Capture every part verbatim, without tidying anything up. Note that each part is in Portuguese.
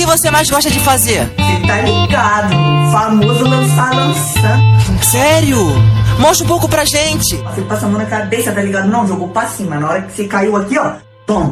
você mais gosta de fazer? Cê tá ligado, famoso lançar lançando. Sério? Mostra um pouco pra gente. Você passa a mão na cabeça, tá ligado? Não, jogou pra cima. Na hora que você caiu aqui, ó, toma.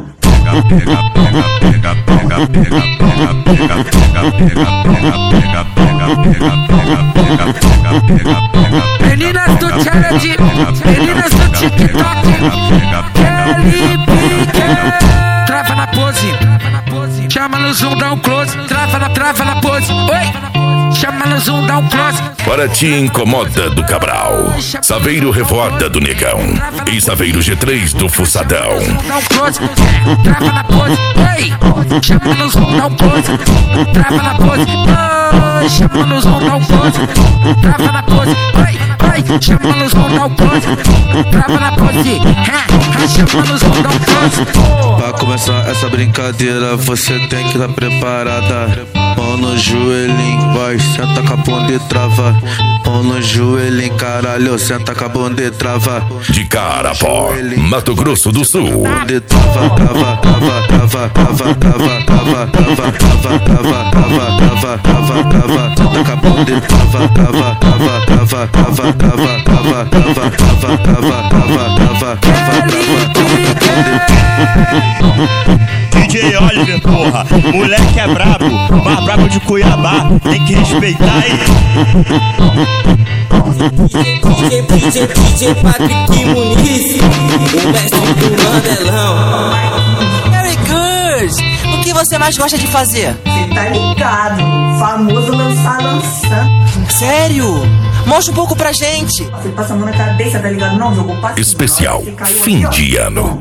Meninas do challenge, meninas do TikTok, Kelly Pique. Trava na pose, chama no zoom, dá um close. Trava na, trava na pose, oi. Chama no zoom, dá um close. Para te incomoda do Cabral, Saveiro Revolta do Negão e Saveiro G três do Fuçadão. Dá um close, trava na pose, oi. Chama no zoom, dá um close. Trava na pose, oi. Chama no zoom, dá um close. Trava na pose, oi, oi. Chama no zoom, dá um close. Trava na pose, chama no zoom, dá um close. Pra começar essa brincadeira, você tem que estar preparada. Mão no joelhinho, vai, senta com a bunda e trava. Mão no joelhinho, caralho, senta com a bunda e trava. De Carapó, Mato Grosso do Sul. De trava, trava, trava, trava, trava, trava, trava, trava, trava, trava, trava, trava, trava, trava. Senta com a bunda e trava, trava, trava, trava, trava, trava, trava, trava, trava, trava, trava, trava, trava, D J Oliver, porra, moleque é brabo, mais brabo de Cuiabá, tem que respeitar aí. D J, D J, D J Patrick Muniz, o mestre do Mandelão. Very good! O que você mais gosta de fazer? Cê tá ligado, famoso lançar lançando. Sério? Mostra um pouco pra gente. Você passa a mão na cabeça, tá ligado? Não, jogou pra cima. Especial fim de ano.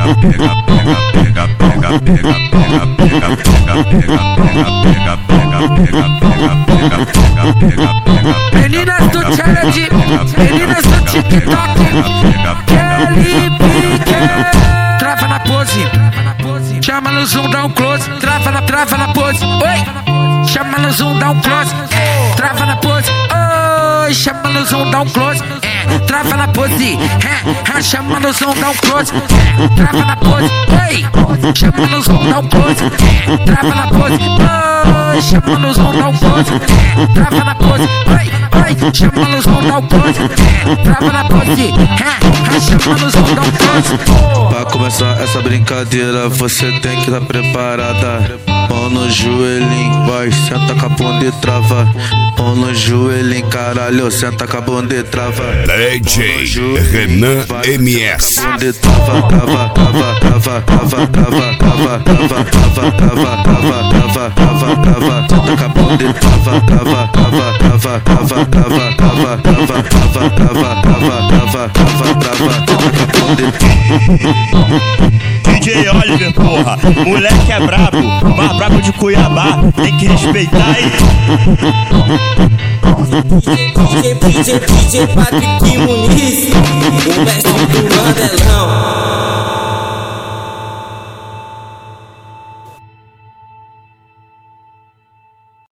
Meninas do challenge, meninas do TikTok, Kelly Pique. Trava na pose, chama no zoom, dá um close. Trava na, trava na pose, oi. Chama no zoom, dá um close. Trava na pose, oi. Chama no zoom, dá um close. Trava na pose, chama no zoom, dá um close. Trava na pose, oi. Chama no zoom, dá um close. Trava na pose, oi. Chama no zoom, dá um close. Trava na pose, oi, oi. Chama no zoom, dá um close. Trava na pose, chama no zoom, dá um close. Pra começar essa brincadeira, você tem que estar preparada. Mão no joelhinho, vai, senta com a bunda e trava. Mão no joelhinho, caralho, senta com a bunda e trava. D J Renan M S. Trava, trava, trava, trava, trava, trava, trava, trava, trava, trava, trava, trava, trava, trava. Senta com a bunda e trava, trava, trava, trava, trava, trava, trava, trava, trava, trava, trava, trava, trava, trava. Senta com a bunda e D J Oliver, porra, moleque é brabo, mais brabo de Cuiabá, tem que respeitar aí. D J, D J, D J Patrick Muniz, o mestre do Mandelão.